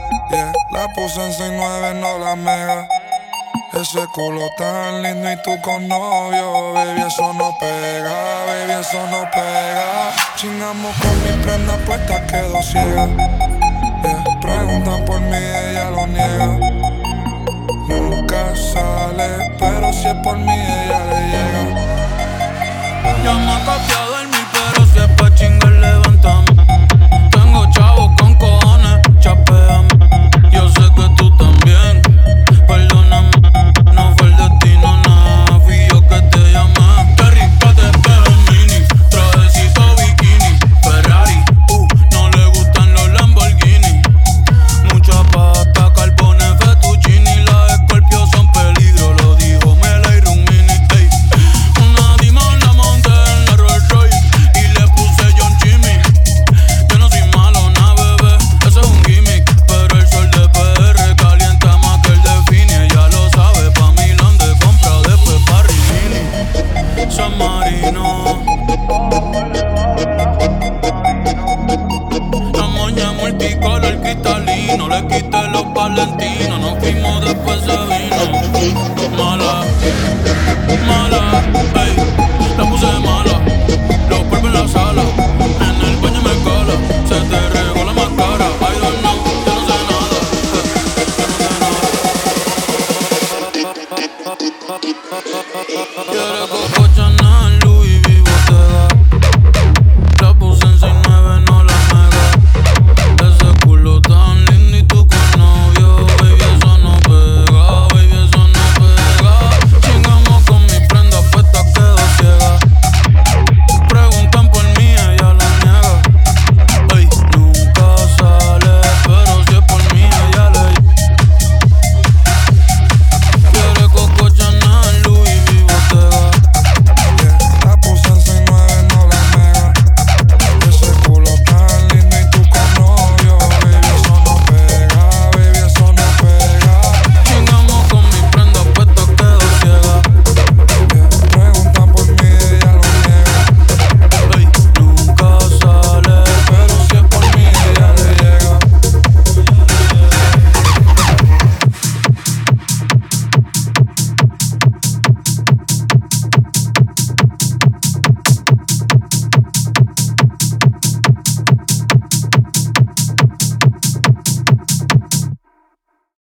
Yeah, la puse en 6'9", no la mega. Ese culo tan lindo y tú con novio. Baby, eso no pega, baby, eso no pega. Chingamos con mi prenda puesta, quedo ciega. Yeah, preguntan por mí, ella lo niega. Nunca sale, pero si es por mí, ella le llega. Llama a